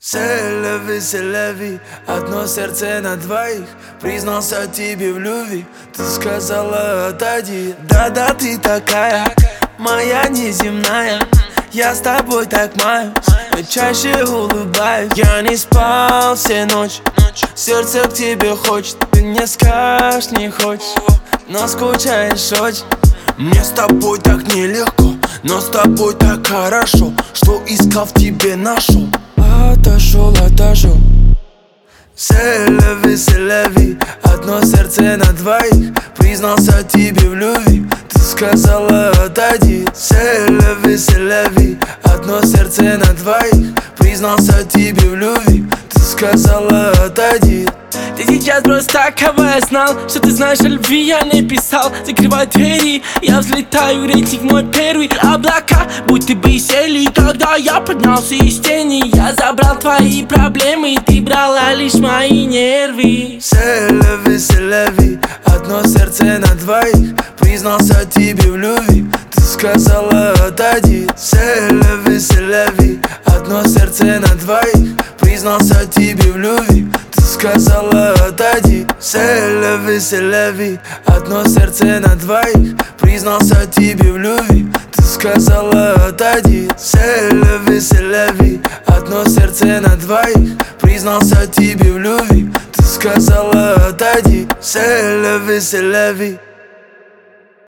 Селяви, одно сердце на двоих. Признался тебе в любви, ты сказала отойди. Да-да, ты такая, моя неземная. Я с тобой так маюсь, но чаще улыбаюсь. Я не спал все ночи, сердце к тебе хочет. Ты мне скажешь, не хочешь, но скучаешь очень. Мне с тобой так нелегко, но с тобой так хорошо, что искал в тебе нашел. Отошел. Селяви, одно сердце на двоих. Признался тебе в любви, ты сказала отойди. Селяви, одно сердце на двоих. Признался тебе в любви, ты сказала отойди. Ты сейчас просто так, кого я знал, что ты знаешь о любви, я не писал. Закрывай двери, я взлетаю, рейтинг мой первый. Облака, будто бы сели, когда я поднялся из тени. Я забрал твои проблемы, ты брала лишь мои нервы. Селяви, одно сердце на двоих. Признался тебе в любви, ты сказала отойди. Селяви, одно сердце на двоих. Признался тебе в любви, ты сказала отойди. Селяви, одно сердце на двоих. Признался тебе в любви, ты сказала отойди. Селяви, одно сердце на двоих. Признался тебе в любви, ты сказала отойди. Селяви.